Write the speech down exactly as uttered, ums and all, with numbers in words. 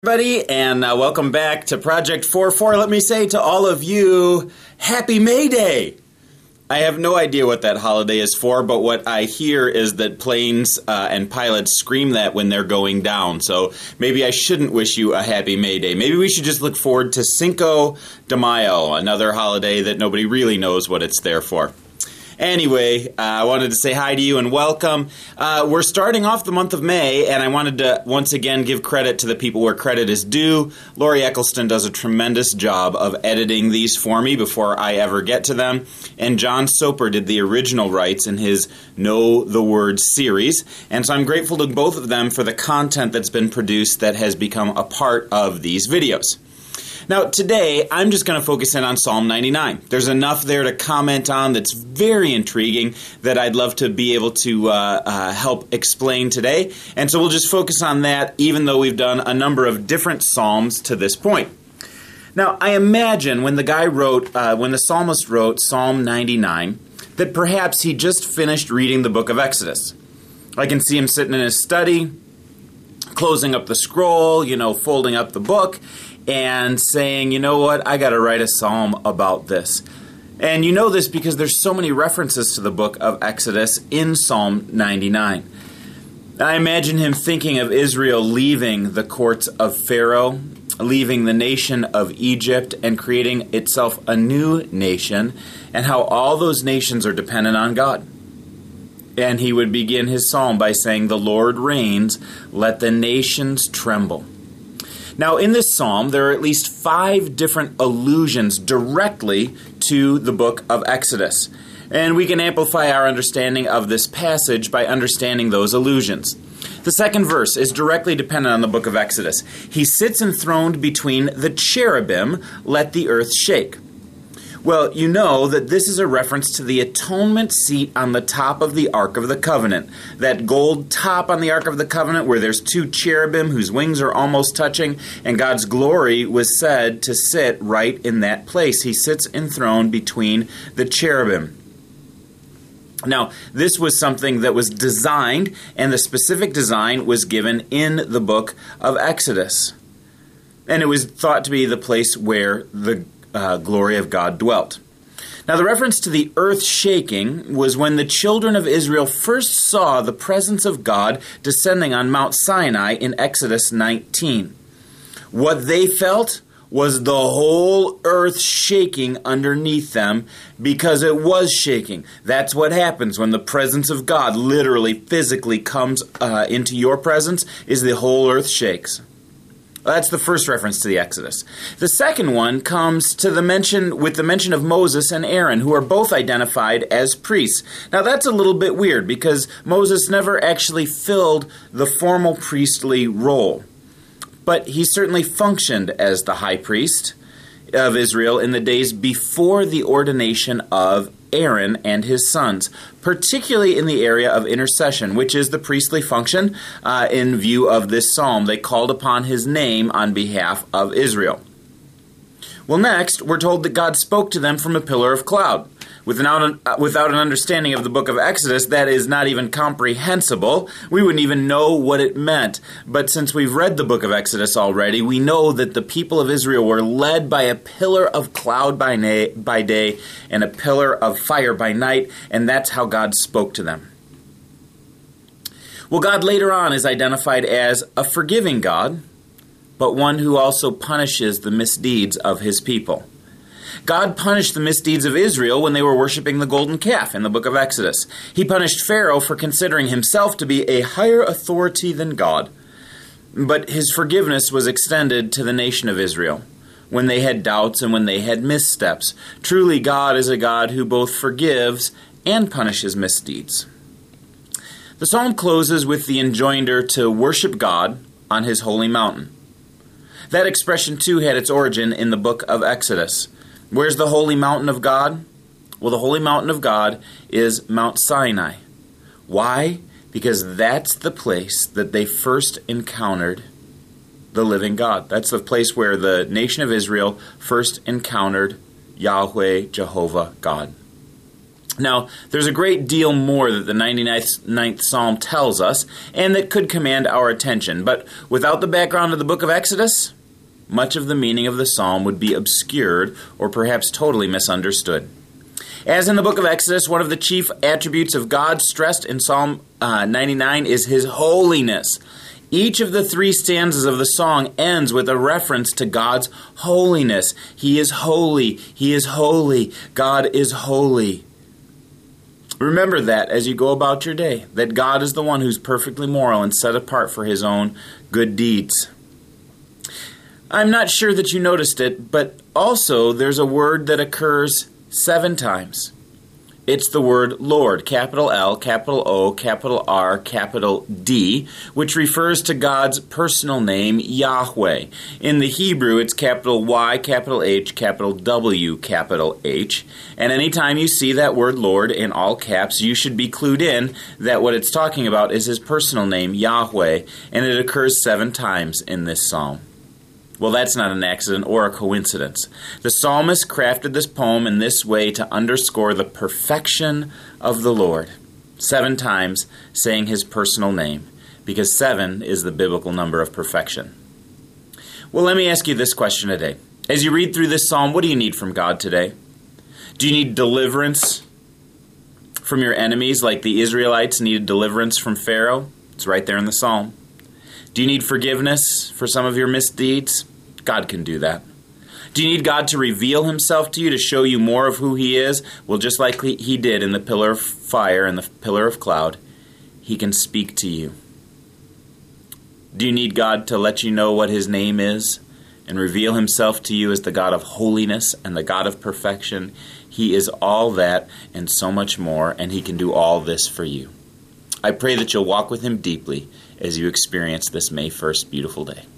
Everybody, and uh, welcome back to Project four four. Let me say to all of you, Happy May Day! I have no idea what that holiday is for, but what I hear is that planes uh, and pilots scream that when they're going down. So maybe I shouldn't wish you a Happy May Day. Maybe we should just look forward to Cinco de Mayo, another holiday that nobody really knows what it's there for. Anyway, uh, I wanted to say hi to you and welcome. Uh, we're starting off the month of May, and I wanted to once again give credit to the people where credit is due. Lori Eccleston does a tremendous job of editing these for me before I ever get to them. And John Soper did the original rights in his Know the Word series. And so I'm grateful to both of them for the content that's been produced that has become a part of these videos. Now, today, I'm just going to focus in on Psalm ninety-nine. There's enough there to comment on that's very intriguing that I'd love to be able to uh, uh, help explain today. And so we'll just focus on that, even though we've done a number of different psalms to this point. Now, I imagine when the guy wrote, uh, when the psalmist wrote Psalm ninety-nine, that perhaps he just finished reading the book of Exodus. I can see him sitting in his study, closing up the scroll, you know, folding up the book, and saying, you know what, I got to write a psalm about this. And you know this because there's so many references to the book of Exodus in Psalm ninety-nine. I imagine him thinking of Israel leaving the courts of Pharaoh, leaving the nation of Egypt, and creating itself a new nation, and how all those nations are dependent on God. And he would begin his psalm by saying, "The Lord reigns, let the nations tremble." Now, in this psalm, there are at least five different allusions directly to the book of Exodus. And we can amplify our understanding of this passage by understanding those allusions. The second verse is directly dependent on the book of Exodus. He sits enthroned between the cherubim, let the earth shake. Well, you know that this is a reference to the atonement seat on the top of the Ark of the Covenant. That gold top on the Ark of the Covenant where there's two cherubim whose wings are almost touching, and God's glory was said to sit right in that place. He sits enthroned between the cherubim. Now, this was something that was designed, and the specific design was given in the book of Exodus. And it was thought to be the place where the Uh, glory of God dwelt. Now, the reference to the earth shaking was when the children of Israel first saw the presence of God descending on Mount Sinai in Exodus nineteen. What they felt was the whole earth shaking underneath them because it was shaking. That's what happens when the presence of God literally, physically comes uh, into your presence, is the whole earth shakes. That's the first reference to the Exodus. The second one comes to the mention with the mention of Moses and Aaron, who are both identified as priests. Now that's a little bit weird because Moses never actually filled the formal priestly role. But he certainly functioned as the high priest of Israel in the days before the ordination of Aaron and his sons, particularly in the area of intercession, which is the priestly function uh, in view of this psalm. They called upon his name on behalf of Israel. Well, next, we're told that God spoke to them from a pillar of cloud. Without an, uh, without an understanding of the book of Exodus, that is not even comprehensible. We wouldn't even know what it meant. But since we've read the book of Exodus already, we know that the people of Israel were led by a pillar of cloud by, na- by day and a pillar of fire by night, and that's how God spoke to them. Well, God later on is identified as a forgiving God, but one who also punishes the misdeeds of his people. God punished the misdeeds of Israel when they were worshiping the golden calf in the book of Exodus. He punished Pharaoh for considering himself to be a higher authority than God. But his forgiveness was extended to the nation of Israel when they had doubts and when they had missteps. Truly, God is a God who both forgives and punishes misdeeds. The psalm closes with the enjoinder to worship God on his holy mountain. That expression, too, had its origin in the book of Exodus. Where's the holy mountain of God? Well, the holy mountain of God is Mount Sinai. Why? Because that's the place that they first encountered the living God. That's the place where the nation of Israel first encountered Yahweh, Jehovah, God. Now, there's a great deal more that the ninety-ninth Psalm tells us, and that could command our attention. But without the background of the book of Exodus, much of the meaning of the psalm would be obscured or perhaps totally misunderstood. As in the book of Exodus, one of the chief attributes of God stressed in Psalm uh, ninety-nine is His holiness. Each of the three stanzas of the song ends with a reference to God's holiness. He is holy. He is holy. God is holy. Remember that as you go about your day, that God is the one who's perfectly moral and set apart for His own good deeds. I'm not sure that you noticed it, but also there's a word that occurs seven times. It's the word Lord, capital L, capital O, capital R, capital D, which refers to God's personal name, Yahweh. In the Hebrew, it's capital Y, capital H, capital W, capital H. And anytime you see that word Lord in all caps, you should be clued in that what it's talking about is His personal name, Yahweh, and it occurs seven times in this psalm. Well, that's not an accident or a coincidence. The psalmist crafted this poem in this way to underscore the perfection of the Lord, seven times saying His personal name, because seven is the biblical number of perfection. Well, let me ask you this question today. As you read through this psalm, what do you need from God today? Do you need deliverance from your enemies like the Israelites needed deliverance from Pharaoh? It's right there in the psalm. Do you need forgiveness for some of your misdeeds? God can do that. Do you need God to reveal Himself to you, to show you more of who He is? Well, just like He did in the pillar of fire and the pillar of cloud, He can speak to you. Do you need God to let you know what His name is and reveal Himself to you as the God of holiness and the God of perfection? He is all that and so much more, and He can do all this for you. I pray that you'll walk with Him deeply as you experience this May first beautiful day.